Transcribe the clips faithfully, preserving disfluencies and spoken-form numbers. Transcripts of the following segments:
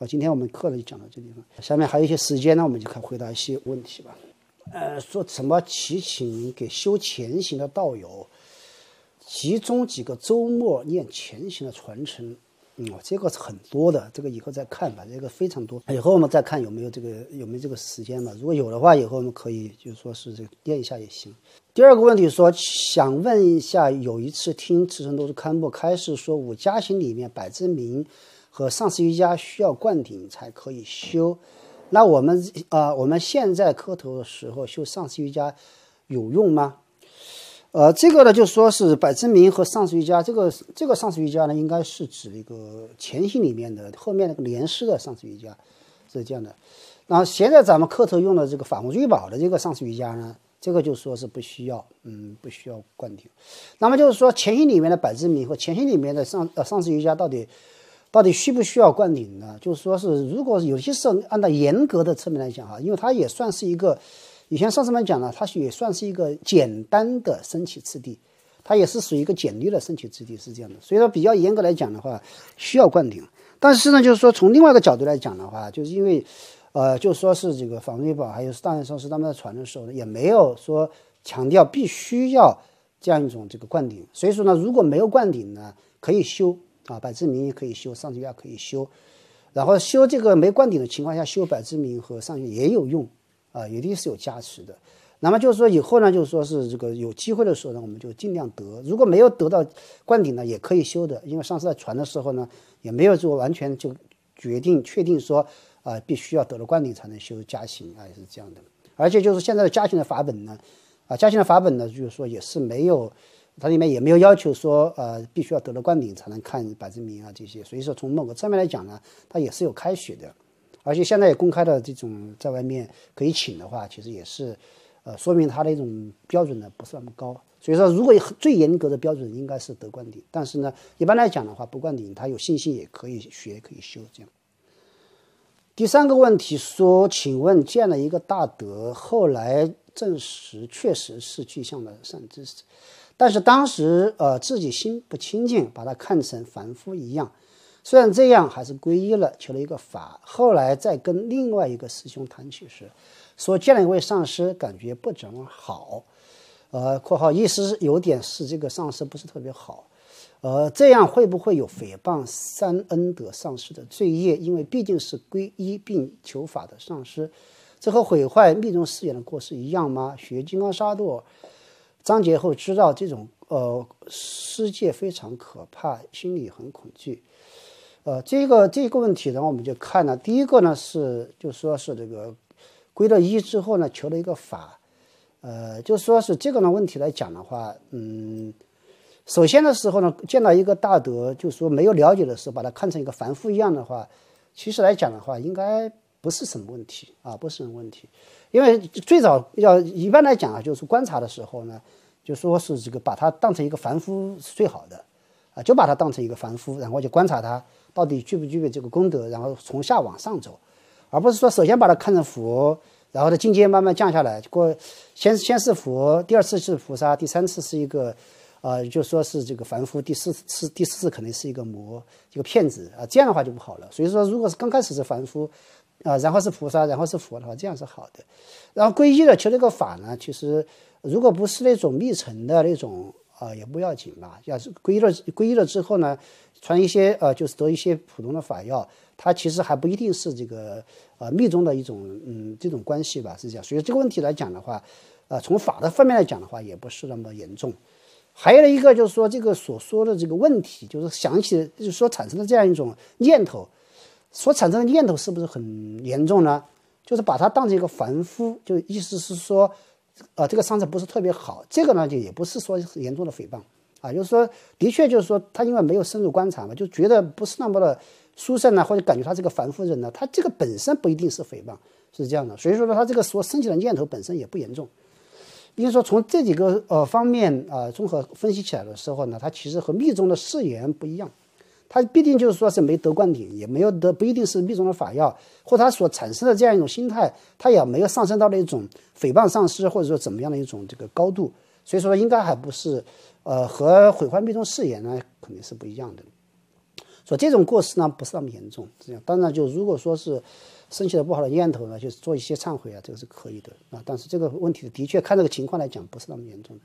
好，今天我们课呢就讲到这地方，下面还有一些时间呢，我们就看回答一些问题吧。呃，说什么祈请给修前行的道友集中几个周末念前行的传承。嗯，这个是很多的，这个以后再看吧，这个非常多。以后我们再看有没有这个有没有这个时间吧。如果有的话，以后我们可以就说是这个念一下也行。第二个问题说，想问一下，有一次听慈诚都市刊布开示说，五加行里面百字明和上师瑜伽需要灌顶才可以修。那我们啊、呃，我们现在磕头的时候修上师瑜伽有用吗？呃，这个呢，就说是百字明和上师瑜伽，这个这个上师瑜伽呢，应该是指一个前行里面的后面那个莲师的上师瑜伽，是这样的。然后现在咱们磕头用的这个法目聚宝的这个上师瑜伽呢，这个就说是不需要，嗯，不需要灌顶。那么就是说前行里面的百字明和前行里面的上呃上师瑜伽到底到底需不需要灌顶呢？就是说是如果有些时候按照严格的侧面来讲哈，因为它也算是一个。以前上师们讲了，它也算是一个简单的升起次第，它也是属于一个简略的升起次第，是这样的。所以说比较严格来讲的话，需要灌顶。但是呢，就是说从另外一个角度来讲的话，就是因为，呃，就说是这个法门宝还有大愿上师他们在传的时候呢，也没有说强调必须要这样一种这个灌顶。所以说呢，如果没有灌顶呢，可以修啊，百字明可以修，上师瑜伽可以修，然后修这个没灌顶的情况下，修百字明和上师也有用。啊，一定是有加持的。那么就是说以后呢，就是说是这个有机会的时候呢，我们就尽量得。如果没有得到灌顶呢，也可以修的。因为上次在传的时候呢，也没有说完全就决定确定说啊、呃，必须要得了灌顶才能修加行啊，也是这样的。而且就是现在的加行的法本呢，啊，加行的法本呢，就是说也是没有，它里面也没有要求说呃必须要得了灌顶才能看百字明啊这些。所以说从某个侧面来讲呢，它也是有开学的。而且现在也公开的这种在外面可以请的话，其实也是，呃，说明它的一种标准呢不是那么高。所以说，如果最严格的标准应该是得灌顶，但是呢，一般来讲的话，不灌顶，他有信心也可以学，可以修这样。第三个问题说，请问见了一个大德，后来证实确实是具象的善知识，但是当时呃自己心不清净，把它看成凡夫一样。虽然这样，还是皈依了，求了一个法。后来再跟另外一个师兄谈起时，说见了一位上师，感觉不怎么好。呃，括号意思有点是这个上师不是特别好。呃，这样会不会有诽谤三恩德上师的罪业？因为毕竟是皈依并求法的上师，这和毁坏密宗誓言的过失一样吗？学金刚萨埵章节后知道这种呃世界非常可怕，心里很恐惧。呃，这个这个问题呢，我们就看了。第一个呢是，就说是这个归了依之后呢，求了一个法。呃，就说是这个呢问题来讲的话，嗯，首先的时候呢，见到一个大德，就说没有了解的时候，把它看成一个凡夫一样的话，其实来讲的话，应该不是什么问题啊，不是什么问题。因为最早要一般来讲啊，就是观察的时候呢，就说是这个把它当成一个凡夫是最好的啊，就把它当成一个凡夫，然后就观察它。到底具不具备这个功德，然后从下往上走，而不是说首先把它看成佛，然后的境界慢慢降下来，过先先是佛，第二次是菩萨，第三次是一个，呃，就说是这个凡夫，第四次第四次可能是一个魔，一个骗子啊，这样的话就不好了。所以说，如果是刚开始是凡夫，啊、呃，然后是菩萨，然后是佛的话，这样是好的。然后皈依了求这个法呢，其实如果不是那种密乘的那种。啊、呃，也不要紧吧。要是皈依了，皈依了之后呢，传一些呃，就是得一些普通的法要，它其实还不一定是这个呃密宗的一种嗯这种关系吧，是这样。所以这个问题来讲的话，呃，从法的方面来讲的话，也不是那么严重。还有一个就是说，这个所说的这个问题，就是想起就是说产生的这样一种念头，所产生的念头是不是很严重呢？就是把它当成一个凡夫，就意思是说。呃，这个上师不是特别好，这个呢就也不是说严重的诽谤啊，就是说，的确就是说他因为没有深入观察嘛，就觉得不是那么的殊胜呢，或者感觉他这个凡夫人呢，他这个本身不一定是诽谤，是这样的。所以说呢，他这个所升起的念头本身也不严重。因为说从这几个呃方面啊、呃、综合分析起来的时候呢，它其实和密宗的誓言不一样。他必定就是说是没得灌顶，也没有得，不一定是密宗的法要，或他所产生的这样一种心态，他也没有上升到了一种诽谤上师或者说怎么样的一种这个高度，所以说应该还不是，呃，和毁坏密宗誓言呢肯定是不一样的。 所以这种过失呢不是那么严重。这样当然就如果说是升起了不好的念头呢，就是做一些忏悔啊，这个是可以的啊。但是这个问题的确看这个情况来讲不是那么严重的。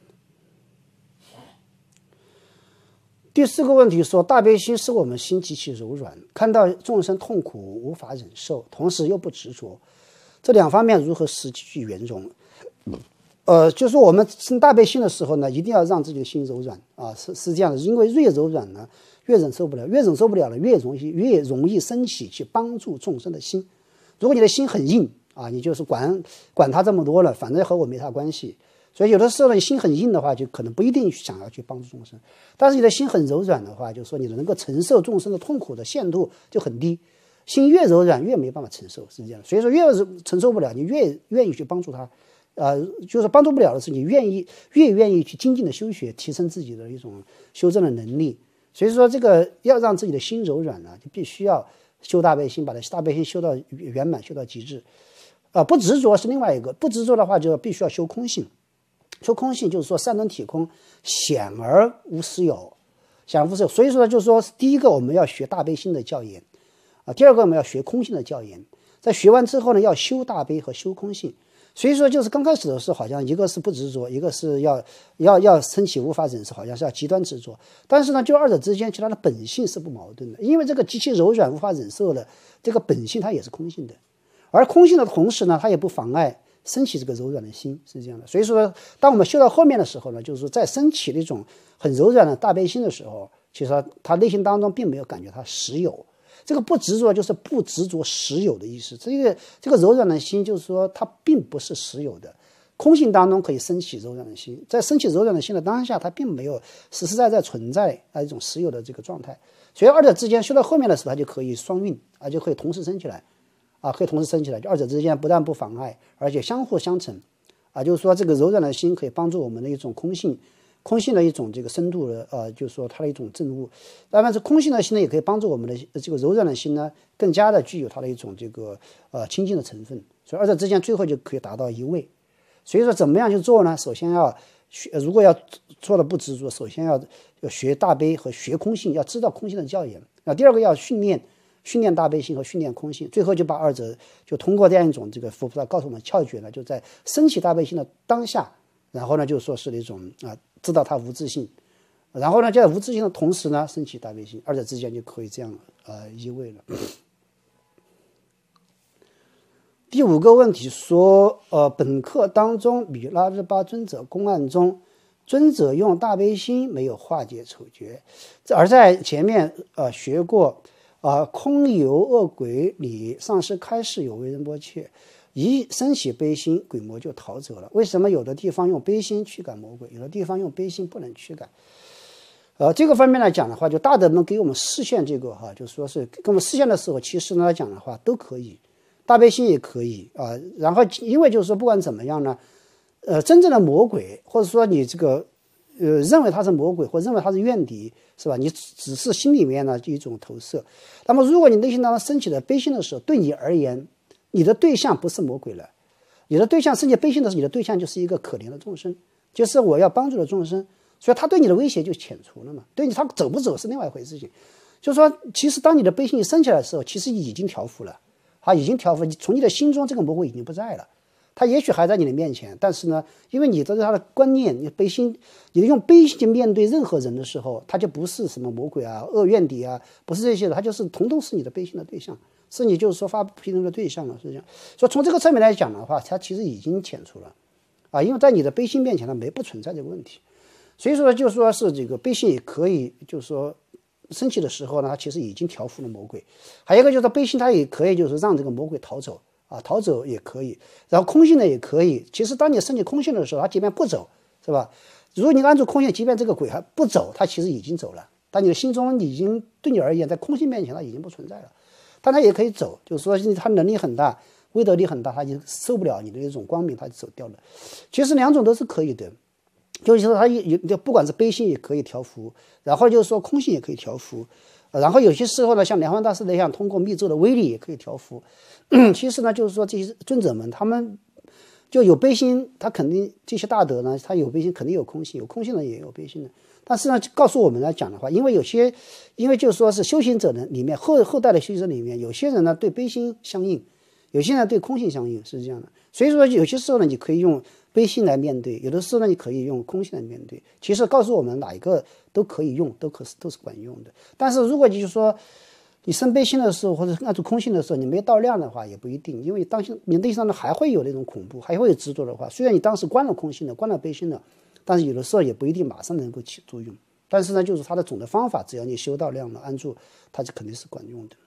第四个问题说，大悲心使我们心极其柔软，看到众生痛苦无法忍受，同时又不执着，这两方面如何实际去圆融？呃，就是我们生大悲心的时候呢，一定要让自己的心柔软啊，是是这样的，因为越柔软呢，越忍受不了，越忍受不了了，越容易越容易升起去帮助众生的心。如果你的心很硬啊，你就是管管他这么多了，反正和我没啥关系。所以有的时候呢，你心很硬的话，就可能不一定想要去帮助众生。但是你的心很柔软的话，就是说你能够承受众生的痛苦的限度就很低。心越柔软越没办法承受，是这样的。所以说越承受不了，你越愿意去帮助他，呃，就是帮助不了的是你愿意越愿意去精进的修学，提升自己的一种修正的能力。所以说这个要让自己的心柔软呢，就必须要修大悲心，把大悲心修到圆满，修到极致。啊、呃，不执着是另外一个，不执着的话就必须要修空性。修空性就是说三轮体空，显而无实有，显而无实有。所以说呢，就是说第一个我们要学大悲心的教研啊，第二个我们要学空性的教研。在学完之后呢，要修大悲和修空性。所以说就是刚开始的时候，好像一个是不执着，一个是要要要升起无法忍受，好像是要极端执着。但是呢，就二者之间，其实它的本性是不矛盾的，因为这个极其柔软无法忍受的这个本性，它也是空性的，而空性的同时呢，它也不妨碍升起这个柔软的心，是这样的。所以说当我们修到后面的时候呢，就是说在升起那种很柔软的大悲心的时候，其实他内心当中并没有感觉它实有。这个不执着就是不执着实有的意思。这个这个柔软的心就是说它并不是实有的，空性当中可以升起柔软的心，在升起柔软的心的当下，它并没有实实在在存在啊一种实有的这个状态。所以二者之间修到后面的时候，它就可以双运啊，就可以同时升起来啊，可以同时升起来，就二者之间不但不妨碍，而且相互相成啊。就是说这个柔软的心可以帮助我们的一种空性。空性的一种这个深度的呃，就是说它的一种证悟。当然是空性的心呢，也可以帮助我们的这个柔软的心呢，更加的具有它的一种这个呃清净的成分。所以二者之间最后就可以达到一位。所以说怎么样去做呢？首先要学，如果要做的不执着，首先要要学大悲和学空性，要知道空性的教研。那第二个要训练训练大悲心和训练空性，最后就把二者就通过这样一种这个佛菩萨告诉我们窍诀呢，就在升起大悲心的当下，然后呢就说是那种啊。知道他无自性，然后呢，在无自性的同时呢，升起大悲心，二者之间就可以这样呃依偎了。第五个问题说，呃，本课当中米拉日巴尊者公案中，尊者用大悲心没有化解丑觉，而在前面呃学过啊、呃，空有恶鬼里上师开示有为仁波切。一升起悲心，鬼魔就逃走了。为什么有的地方用悲心驱赶魔鬼，有的地方用悲心不能驱赶？呃，这个方面来讲的话，就大德们给我们示现这个哈，就是说是给我们示现的时候，其实呢来讲的话都可以，大悲心也可以啊、呃。然后因为就是说不管怎么样呢，呃，真正的魔鬼或者说你这个呃认为他是魔鬼或认为他是怨敌，是吧？你只是心里面呢一种投射。那么如果你内心当中升起了悲心的时候，对你而言，你的对象不是魔鬼了，你的对象升起悲心的时候，你的对象就是一个可怜的众生，就是我要帮助的众生，所以他对你的威胁就遣除了嘛。对你他走不走是另外一回事情。就是说，其实当你的悲心一升起来的时候，其实已经调伏了，他已经调伏，从你的心中这个魔鬼已经不在了。他也许还在你的面前，但是呢，因为你对他的观念，你悲心，你用悲心去面对任何人的时候，他就不是什么魔鬼啊、恶怨敌啊，不是这些的，他就是统统是你的悲心的对象。是你就是说发批评的对象了，是这样。所以从这个侧面来讲的话，它其实已经遣除了，啊，因为在你的悲心面前呢，没不存在这个问题。所以说呢，就说是这个悲心也可以，就是说升起的时候呢，它其实已经调伏了魔鬼。还有一个就是悲心，它也可以就是让这个魔鬼逃走啊，逃走也可以。然后空性呢也可以。其实当你升起空性的时候，它即便不走，是吧？如果你按住空性，即便这个鬼还不走，它其实已经走了。但你的心中已经对你而言，在空性面前它已经不存在了。但他也可以走，就是说他能力很大，威德力很大，他就受不了你的一种光明，他就走掉了。其实两种都是可以的，就是说他有不管是悲心也可以调伏，然后就是说空性也可以调伏，然后有些时候呢，像莲花大师那样，通过密咒的威力也可以调伏。其实呢，就是说这些尊者们他们就有悲心，他肯定这些大德呢，他有悲心肯定有空性，有空性的也有悲心的。但是呢，告诉我们来讲的话，因为有些，因为就是说是修行者呢里面后后代的修行者里面，有些人呢对悲心相应，有些人对空性相应，是这样的。所以说有些时候呢，你可以用悲心来面对，有的时候呢，你可以用空性来面对。其实告诉我们哪一个都可以用，都可都是管用的。但是如果就是说你生悲心的时候，或者按住空性的时候，你没到量的话，也不一定，因为当心你内上呢还会有那种恐怖，还会有执着的话，虽然你当时关了空性的，关了悲心的，但是有的时候也不一定马上能够起作用。但是呢，就是它的总的方法，只要你修到量了，安住，它就肯定是管用的。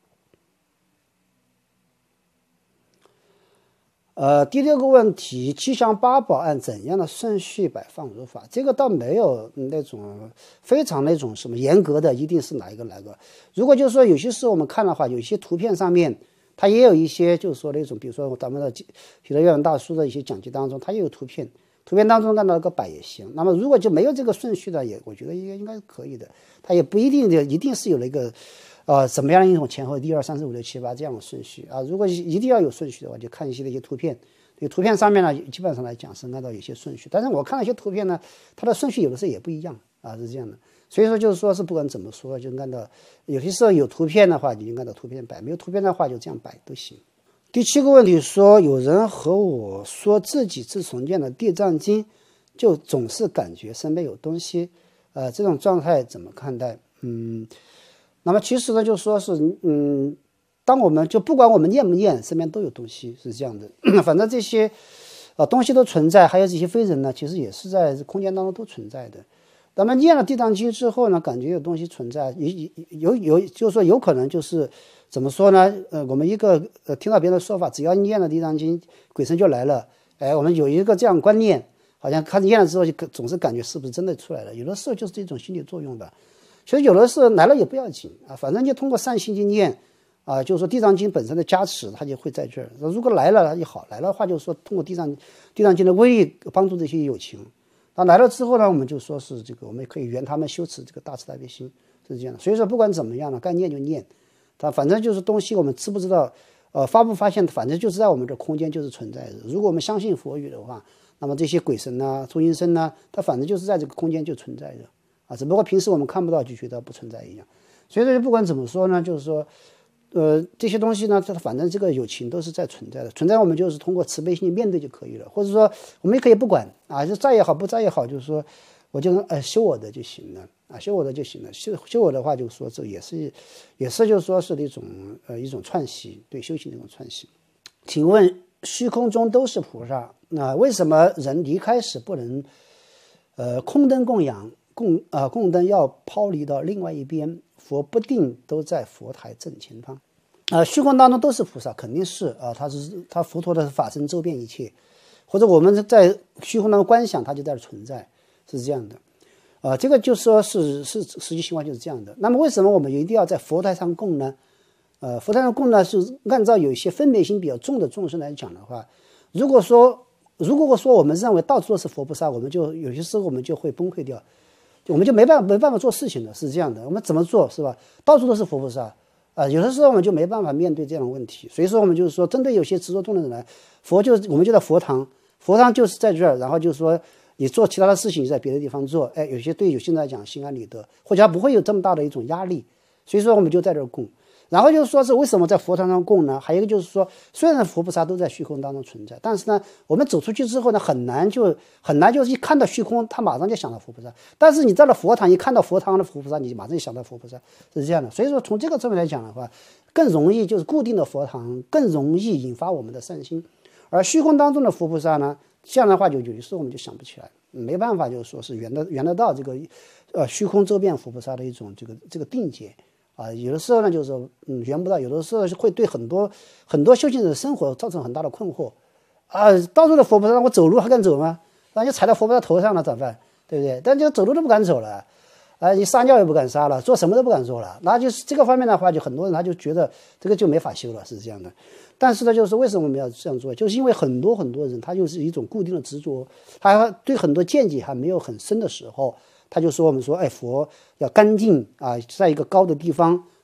呃，第六个问题，吉祥八宝按怎样的顺序摆放如法？这个倒没有那种非常那种什么严格的，一定是哪一个哪个。如果就是说有些时候我们看的话，有些图片上面它也有一些，就是说那种，比如说咱们的喜乐月亮大师的一些讲解当中，它也有图片，图片当中看到个摆也行。那么如果就没有这个顺序的，也我觉得应该应该是可以的。它也不一定的，一定是有那个。呃，怎么样的一种前后一二三四五六七八这样的顺序啊？如果一定要有顺序的话，就看一些那些图片。这个图片上面呢，基本上来讲是按照有些顺序，但是我看了一些图片呢，它的顺序有的时候也不一样啊，是这样的。所以说就是说是不管怎么说，就按照有些时候有图片的话，你就按照图片摆；没有图片的话，就这样摆都行。第七个问题说，有人和我说自己自从念了《地藏经》，就总是感觉身边有东西，呃，这种状态怎么看待？嗯。那么其实呢，就说是，嗯，当我们就不管我们念不念，身边都有东西，是这样的。反正这些，呃，东西都存在，还有这些非人呢，其实也是在空间当中都存在的。那么念了《地藏经》之后呢，感觉有东西存在，有有有，就是说有可能就是怎么说呢？呃，我们一个呃听到别人的说法，只要念了《地藏经》，鬼神就来了。哎，我们有一个这样观念，好像看念了之后就总是感觉是不是真的出来了？有的时候就是这种心理作用吧。其实有的时候来了也不要紧啊，反正就通过善心去念啊，就是说地藏经本身的加持，它就会在这儿。如果来了它就好，来了的话就是说通过地藏地藏经的威力帮助这些有情。那来了之后呢，我们就说是这个，我们可以圆他们修持这个大慈大悲心，是这样的。所以说不管怎么样呢，该念就念，它反正就是东西我们知不知道，呃，发不发现，反正就是在我们这空间就是存在的。如果我们相信佛语的话，那么这些鬼神呐、中阴身呐，它反正就是在这个空间就存在的。啊，只不过平时我们看不到，就觉得不存在一样。所以说，不管怎么说呢，就是说，呃，这些东西呢，它反正这个有情都是在存在的，存在我们就是通过慈悲心面对就可以了，或者说我们也可以不管啊，就在也好，不在也好，就是说我就呃修我的就行了啊，修我的就行了。修修我的话，就是说这也是也是就是说是一种呃一种串习，对修行的一种串习。请问虚空中都是菩萨，那为什么人离开时不能呃空灯供养？供啊、呃，供灯要抛离到另外一边，佛不定都在佛台正前方。啊、呃，虚空当中都是菩萨，肯定是啊，他是他佛陀的法身周遍一切，或者我们在虚空当中观想，它就在这存在，是这样的。啊、呃，这个就说是是实际情况就是这样的。那么为什么我们一定要在佛台上供呢？呃，佛台上供呢，是按照有一些分别心比较重的众生来讲的话，如果说如果说我们认为到处都是佛菩萨，我们就有些时候我们就会崩溃掉。我们就没办法没办法做事情了，是这样的。我们怎么做，是吧？到处都是佛菩萨啊、呃，有的时候我们就没办法面对这样的问题。所以说，我们就是说，针对有些执着重的人来，佛就我们就在佛堂，佛堂就是在这儿，然后就是说，你做其他的事情在别的地方做，哎，有些对有些人来讲心安理得，或者他不会有这么大的一种压力。所以说，我们就在这儿供。然后就是说是为什么在佛堂上供呢？还有一个就是说，虽然佛菩萨都在虚空当中存在，但是呢，我们走出去之后呢，很难就很难就是一看到虚空，他马上就想到佛菩萨。但是你到了佛堂，一看到佛堂的佛菩萨，你马上就想到佛菩萨，是这样的。所以说从这个侧面来讲的话，更容易就是固定的佛堂更容易引发我们的善心，而虚空当中的佛菩萨呢，这样的话就有的时候我们就想不起来，没办法就是说是圆得圆得到这个呃虚空周遍佛菩萨的一种这个这个定解。啊，有的时候呢，就是说，嗯，圆不到；有的时候会对很多很多修行者的生活造成很大的困惑。啊，到处的佛菩萨，我走路还敢走吗？那就踩到佛菩萨头上了，咋办？对不对？但就走路都不敢走了，啊，你撒尿也不敢撒了，做什么都不敢做了。那就是这个方面的话，就很多人他就觉得这个就没法修了，是这样的。但是呢，就是为什么我们要这样做？就是因为很多很多人他就是一种固定的执着，他对很多见解还没有很深的时候。他就说我们说，哎，佛要干净啊，在一个高的地方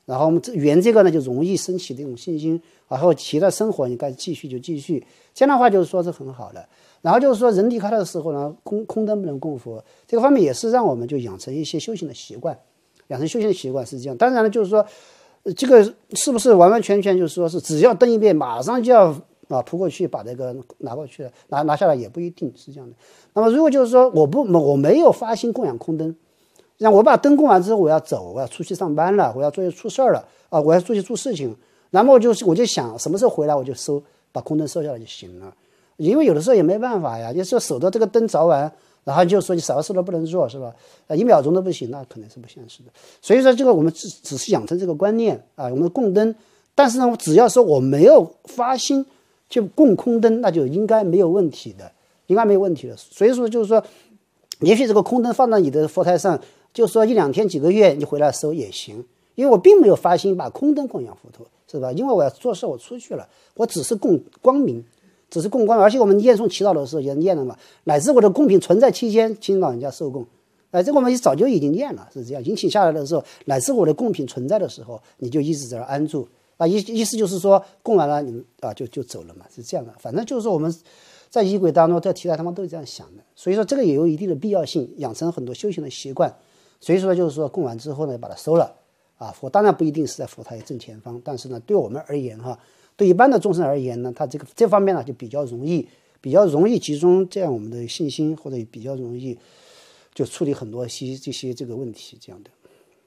然后我们这圆这个呢就容易升起这种信心，然后其他生活你该继续就继续，这样的话就是说是很好的。然后就是说人离开的时候呢，空空灯不能供佛，这个方面也是让我们就养成一些修行的习惯，养成修行的习惯是这样。当然了，就是说这个是不是完完全全就是说是只要灯一变马上就要啊扑过去把这个拿过去拿拿下来也不一定是这样的。那么如果就是说我不我没有发心供养空灯，让我把灯供完之后我要走，我要出去上班了，我要做出事儿了啊，我要出去做事情，然后我就我就想什么时候回来我就收把空灯收下来就行了。因为有的时候也没办法呀，就是说守着这个灯着完，然后就说你啥事都不能做是吧？呃，一秒钟都不行，那可能是不现实的。所以说这个我们只只是养成这个观念啊，我们供灯，但是呢，只要说我没有发心就供空灯，那就应该没有问题的，应该没有问题的。所以说就是说，也许这个空灯放到你的佛台上，就说一两天几个月你回来收也行，因为我并没有发心把空灯供养佛陀，是吧？因为我要做事，我出去了，我只是供光明。只是供光，而且我们念诵祈祷的时候也念了嘛，乃至我的供品存在期间，请老人家受供，哎，这个我们早就已经念了，是这样。引请下来的时候，乃至我的供品存在的时候，你就一直在那安住啊，意意思就是说供完了你啊就就走了嘛，是这样的。反正就是说我们在仪轨当中，在提他他们都是这样想的，所以说这个也有一定的必要性，养成很多修行的习惯。所以说就是说供完之后呢，把它收了啊，佛当然不一定是在佛台正前方，但是呢，对我们而言哈。对一般的众生而言呢，他这个这方面呢就比较容易，比较容易集中这样我们的信心，或者比较容易就处理很多些这些这个问题这样的。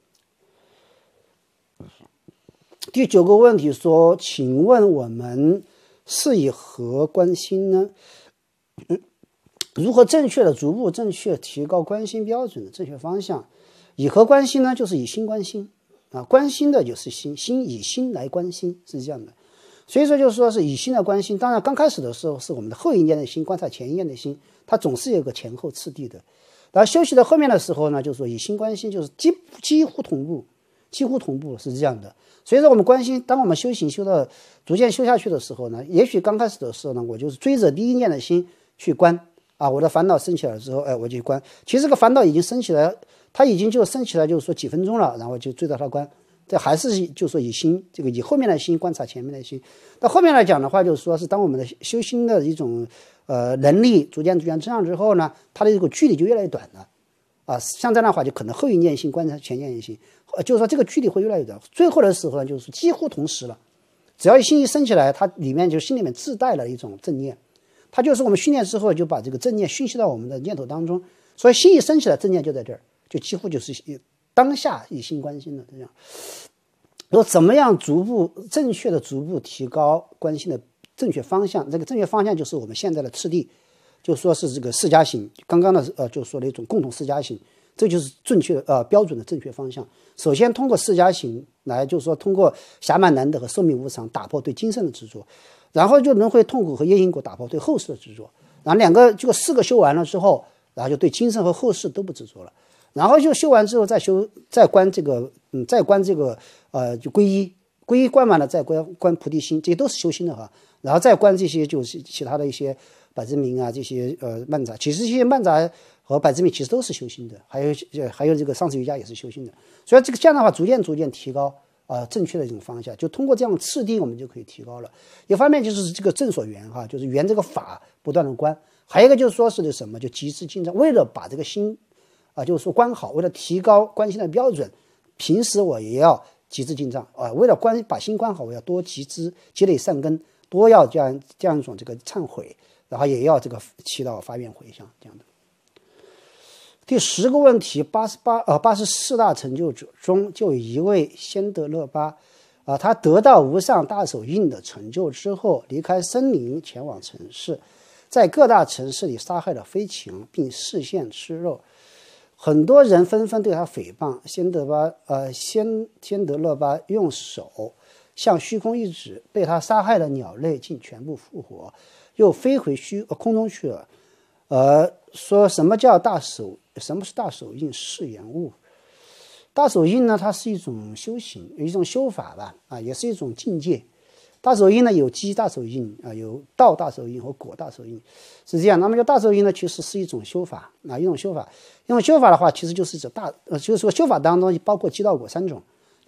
第九个问题说，请问我们是以何观心呢？嗯，如何正确的逐步正确提高观心标准的正确方向？以何观心呢？就是以心观心啊，观心的就是心，心以心来观心是这样的。所以说就是说是以心来观心，当然刚开始的时候是我们的后一念的心观察前一念的心，它总是有个前后次第的。然后休息到后面的时候呢，就是说以心观心，就是几几乎同步，几乎同步是这样的。所以说我们观心，当我们修行修到逐渐修下去的时候呢，也许刚开始的时候呢，我就是追着第一念的心去观啊，我的烦恼升起来之后，哎，我就观。其实这个烦恼已经升起来，它已经就升起来，就是说几分钟了，然后就追着它观。这还是就是说以心这个以后面的心观察前面的心。到后面来讲的话，就是说是当我们的修心的一种呃能力逐渐逐渐增长之后呢，它的这个距离就越来越短了啊。像这样的话，就可能后一念心观察前一念心，呃，就是说这个距离会越来越短。最后的时候呢，就是几乎同时了。只要心一升起来，它里面就心里面自带了一种正念，它就是我们训练之后就把这个正念熏习到我们的念头当中，所以心一升起来，正念就在这儿，就几乎就是当下以心观心的这样。说怎么样逐步正确的逐步提高观心的正确方向？这个正确方向就是我们现在的次第，就说是这个释迦行。刚刚的呃就说了一种共同释迦行，这就是正确的呃标准的正确方向。首先通过释迦行来，就是说通过暇满难得和寿命无常打破对今生的执着，然后就轮回痛苦和业因果打破对后世的执着，然后两个这个四个修完了之后，然后就对今生和后世都不执着了。然后就修完之后再修再观这个嗯再观这个呃就皈依皈依观完了再观观菩提心，这些都是修心的哈。然后再观这些就是其他的一些百知明啊这些呃漫杂，其实这些漫杂和百知明其实都是修心的，还有还有这个上师瑜伽也是修心的。所以这个这样的话逐渐逐渐提高啊、呃、正确的这种方向，就通过这样的次第我们就可以提高了。一方面就是这个正所缘哈，就是缘这个法不断的观，还有一个就是说是的什么就极致进展，为了把这个心。啊，就是说观好，为了提高观心的标准，平时我也要极致进藏啊。为了观把心观好，我要多集资积累善根，多要这样这样一种这个忏悔，然后也要这个祈祷发愿回向这样的。第十个问题，八十八呃八十四大成就者中就有一位仙德勒巴啊，他得到无上大手印的成就之后，离开森林前往城市，在各大城市里杀害了飞禽，并视线吃肉。很多人纷纷对他诽谤，仙德巴呃仙仙德勒巴用手向虚空一指，被他杀害的鸟类竟全部复活，又飞回虚、呃、空中去了。呃，说什么叫大手？什么是大手印？是言物。大手印呢，它是一种修行，有一种修法吧，啊，也是一种境界。大手印呢，有机大手印啊，有道大手印和果大手印，是这样。那么就大手印呢，其实是一种修法啊，一种修法。一种修法的话，其实就是指大呃，就是说修法当中包括机道果三种，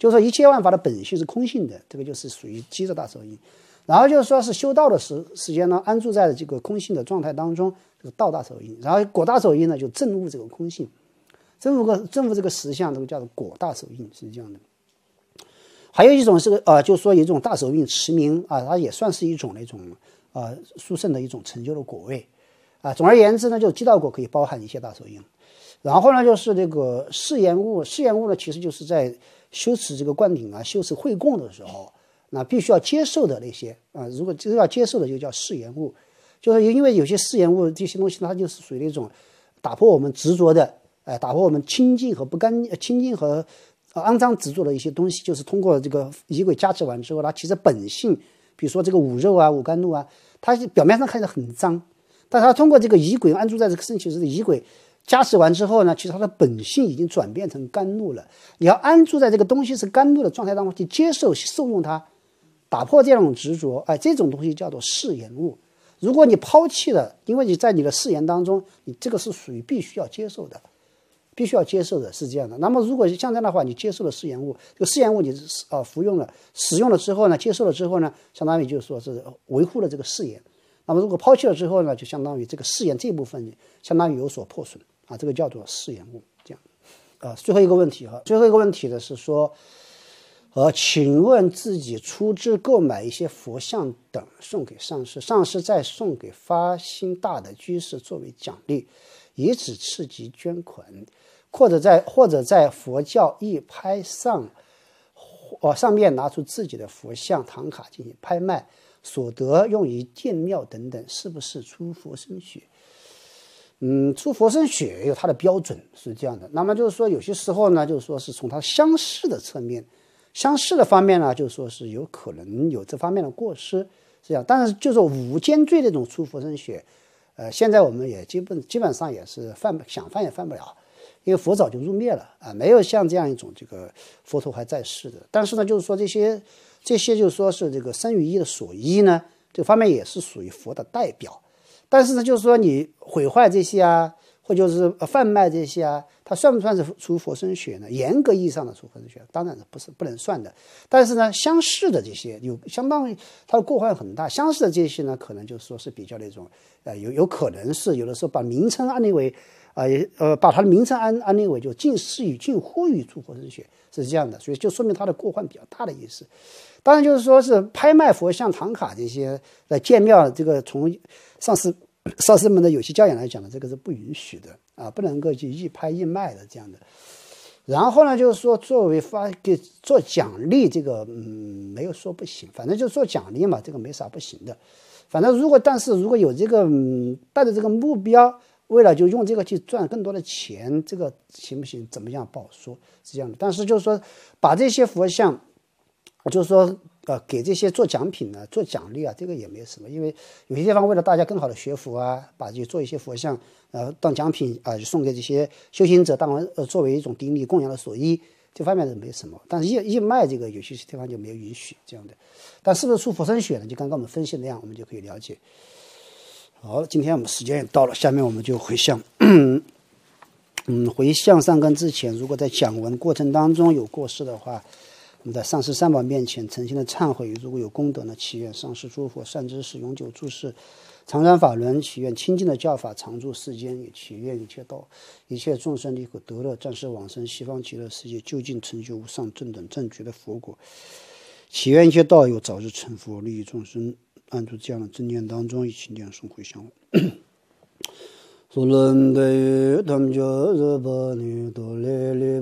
就是说一切万法的本性是空性的，这个就是属于基的大手印。然后就是说是修道的时时间呢，安住在这个空性的状态当中，这个道大手印。然后果大手印呢，就证悟这个空性，证悟个证悟这个实相，这个叫做果大手印，是这样的。还有一种是呃，就是说有一种大手印持名啊，它也算是一种那种呃殊胜的一种成就的果位啊。总而言之呢，就基道果可以包含一些大手印。然后呢，就是这个誓言物，誓言物呢，其实就是在修持这个灌顶啊、修持会供的时候。那必须要接受的那些啊，如果这个要接受的就叫誓言物，就是因为有些誓言物这些东西，它就是属于那种打破我们执着的，哎、呃，打破我们清净和不干清净和、呃、肮脏执着的一些东西，就是通过这个仪轨加持完之后，它其实本性，比如说这个五肉啊、五甘露啊，它表面上看着很脏，但它通过这个仪轨安住在这个身体，就是仪轨加持完之后呢，其实它的本性已经转变成甘露了。你要安住在这个东西是甘露的状态当中去接受受用它。打破这种执着，哎，这种东西叫做誓言物。如果你抛弃了，因为你在你的誓言当中，你这个是属于必须要接受的，必须要接受的是这样的。那么如果像这样的话，你接受了誓言物，这个誓言物你呃服用了、使用了之后呢，接受了之后呢，相当于就是说是维护了这个誓言。那么如果抛弃了之后呢，就相当于这个誓言这部分相当于有所破损啊，这个叫做誓言物。这样，呃，最后一个问题哈，最后一个问题呢是说。呃，请问自己出资购买一些佛像等送给上师，上师再送给发心大的居士作为奖励，以此刺激捐款，或者在或者在佛教义拍上，呃上面拿出自己的佛像唐卡进行拍卖，所得用于建庙等等，是不是出佛身血？嗯，出佛身血有它的标准是这样的。那么就是说，有些时候呢，就是说是从它相似的侧面。相似的方面呢，就说是有可能有这方面的过失，是这样。但是就是无间罪这种出佛身血，呃，现在我们也基本基本上也是犯想犯也犯不了，因为佛早就入灭了啊，没有像这样一种这个佛陀还在世的。但是呢，就是说这些这些就是说是这个生与义的所依呢，这方面也是属于佛的代表。但是呢，就是说你毁坏这些啊，或者是贩卖这些啊。它算不算是出佛身血呢？严格意义上的出佛身血，当然是不是不能算的。但是呢，相似的这些有相当于它的过患很大，相似的这些呢，可能就是说是比较那种，呃，有有可能是有的时候把名称安立为，呃呃，把它的名称安安立为就近似于近乎于出佛身血，是这样的，所以就说明它的过患比较大的意思。当然就是说是拍卖佛像、唐卡这些在建庙，这个从上师上师们的有些教养来讲呢，这个是不允许的。啊，不能够去一拍一卖的这样的。然后呢，就是说作为发给做奖励，这个嗯没有说不行，反正就做奖励嘛，这个没啥不行的。反正如果但是如果有这个嗯带着这个目标，为了就用这个去赚更多的钱，这个行不行？怎么样不好说，是这样的。但是就是说把这些佛像，就是说。呃，给这些做奖品呢，做奖励啊，这个也没什么，因为有些地方为了大家更好的学佛啊，把这做一些佛像，呃，当奖品啊、呃，送给这些修行者，当完呃作为一种顶礼供养的所依，这方面是没什么。但是义义卖这个有些地方就没有允许这样的。但是不是出佛身血呢？就刚刚我们分析那样，我们就可以了解。好，今天我们时间也到了，下面我们就回向。嗯，回向上根之前，如果在讲文过程当中有过失的话。我们在上师三宝面前诚心的忏悔，如果有功德呢，祈愿上师诸佛善知识永久住世，常转法轮，祈愿清净的教法常住世间，也祈愿一切道一切众生离苦得乐，暂时往生西方极乐世界，究竟成就无上正等正觉的佛果。祈愿一切道友早日成佛，利益众生，安住这样的正念当中，一起念诵回向。소런데 담저르 바니 돌레레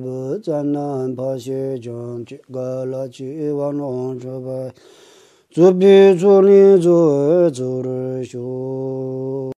버잔난 바셰 정지 갈라지 와노 저바 주비 주니 저 저르쇼